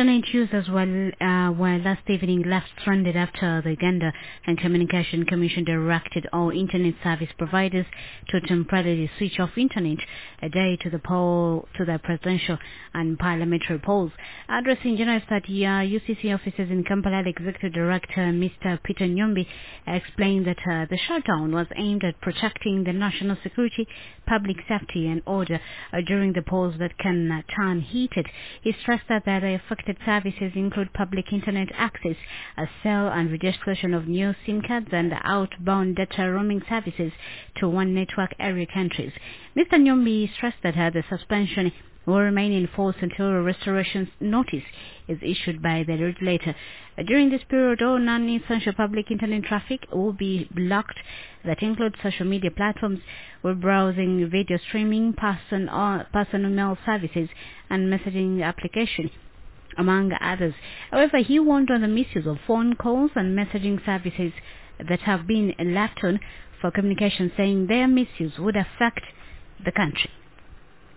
Internet users were last evening left stranded after the Uganda and Communication Commission directed all internet service providers to temporarily switch off internet a day to the presidential and parliamentary polls. Addressing journalists at UCC offices in Kampala, the Executive Director, Mr. Peter Nyombi, explained that the shutdown was aimed at protecting the national security, public safety and order during the polls that can turn heated. He stressed that the affected services include public internet access, a sale and registration of new SIM cards and outbound data roaming services to one network area countries. Mr. Nyombi stressed that the suspension will remain in force until a restoration notice is issued by the regulator. During this period, all non-essential public internet traffic will be blocked. That includes social media platforms, web browsing, video streaming, personal mail services, and messaging applications, among others. However, he warned on the misuse of phone calls and messaging services that have been left on for communication, saying their misuse would affect the country.